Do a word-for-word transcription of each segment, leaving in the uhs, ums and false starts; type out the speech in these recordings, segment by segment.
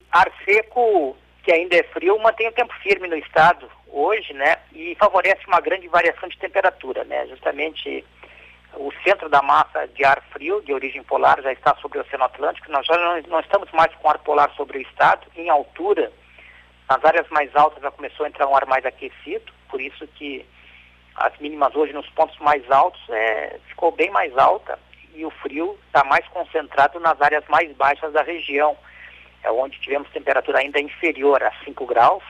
ar seco, que ainda é frio, mantém o tempo firme no estado hoje, né? E favorece uma grande variação de temperatura, né? Justamente o centro da massa de ar frio, de origem polar, já está sobre o Oceano Atlântico. Nós já não, não estamos mais com ar polar sobre o estado. Em altura, nas áreas mais altas já começou a entrar um ar mais aquecido, por isso que as mínimas hoje nos pontos mais altos é, ficou bem mais alta e o frio está mais concentrado nas áreas mais baixas da região, é onde tivemos temperatura ainda inferior a cinco graus,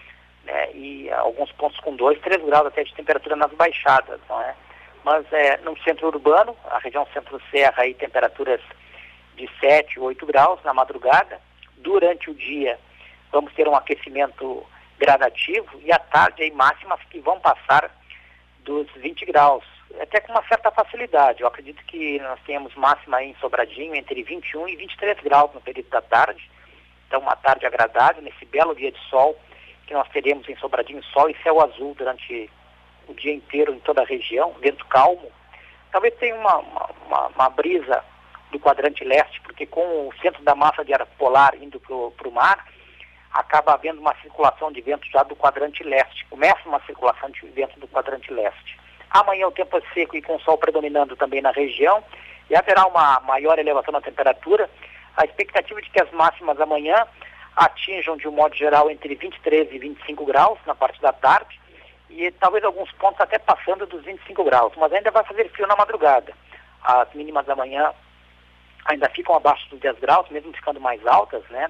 né, e alguns pontos com dois, três graus até de temperatura nas baixadas, não é? Mas é, no centro urbano, a região centro-serra, aí temperaturas de sete, oito graus na madrugada. Durante o dia vamos ter um aquecimento gradativo e à tarde aí máximas que vão passar dos vinte graus, até com uma certa facilidade. Eu acredito que nós tenhamos máxima aí em Sobradinho entre vinte e um e vinte e três graus no período da tarde. Então uma tarde agradável, nesse belo dia de sol, que nós teremos em Sobradinho sol e céu azul durante o dia inteiro em toda a região, vento calmo. Talvez tenha uma, uma, uma, uma brisa do quadrante leste, porque com o centro da massa de ar polar indo para o mar, acaba havendo uma circulação de vento já do quadrante leste. Começa uma circulação de vento do quadrante leste. Amanhã o tempo é seco e com o sol predominando também na região, e haverá uma maior elevação na temperatura. A expectativa de que as máximas amanhã atinjam, de um modo geral, entre vinte e três e vinte e cinco graus na parte da tarde, e talvez alguns pontos até passando dos vinte e cinco graus, mas ainda vai fazer frio na madrugada. As mínimas da manhã ainda ficam abaixo dos dez graus, mesmo ficando mais altas, né?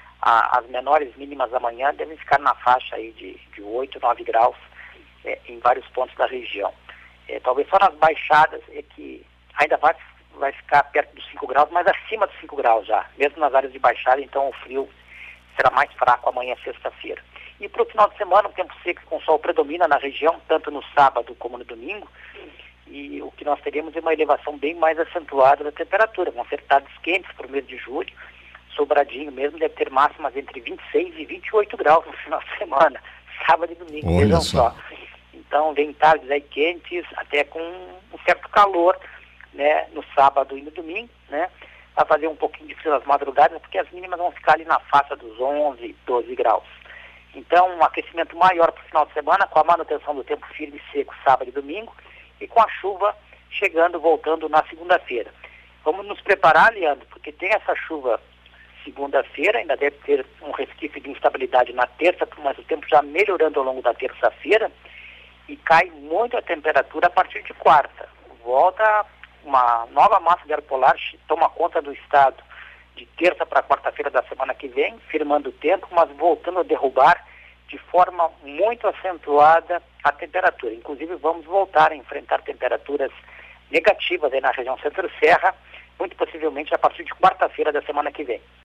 As menores mínimas da manhã devem ficar na faixa aí de, de oito, nove graus é, em vários pontos da região. É, talvez só nas baixadas é que ainda vai, vai ficar perto dos cinco graus, mas acima dos cinco graus já, mesmo nas áreas de baixada, então o frio será mais fraco amanhã, sexta-feira. E para o final de semana, o tempo seco com sol predomina na região, tanto no sábado como no domingo, e o que nós teremos é uma elevação bem mais acentuada da temperatura, vão ser tardes quentes para o mês de julho. Sobradinho mesmo deve ter máximas entre vinte e seis e vinte e oito graus no final de semana, sábado e domingo, vejam só. Então vem tardes aí quentes, até com um certo calor, né, no sábado e no domingo, né? Vai fazer um pouquinho de frio nas madrugadas, porque as mínimas vão ficar ali na faixa dos onze, doze graus. Então, um aquecimento maior para o final de semana, com a manutenção do tempo firme e seco sábado e domingo, e com a chuva chegando, voltando na segunda-feira. Vamos nos preparar, Leandro, porque tem essa chuva segunda-feira, ainda deve ter um resquício de instabilidade na terça, mas o tempo já melhorando ao longo da terça-feira, e cai muito a temperatura a partir de quarta. Volta uma nova massa de ar polar, toma conta do estado de terça para quarta-feira da semana que vem, firmando o tempo, mas voltando a derrubar de forma muito acentuada a temperatura. Inclusive vamos voltar a enfrentar temperaturas negativas aí na região centro-serra, muito possivelmente a partir de quarta-feira da semana que vem.